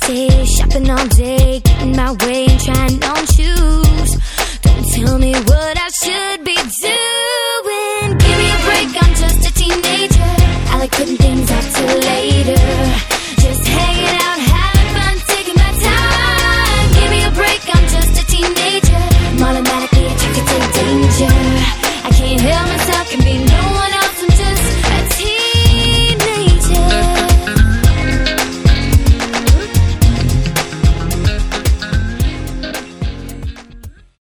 stay shopping all day, getting my way and trying on shoes. Don't tell me what I've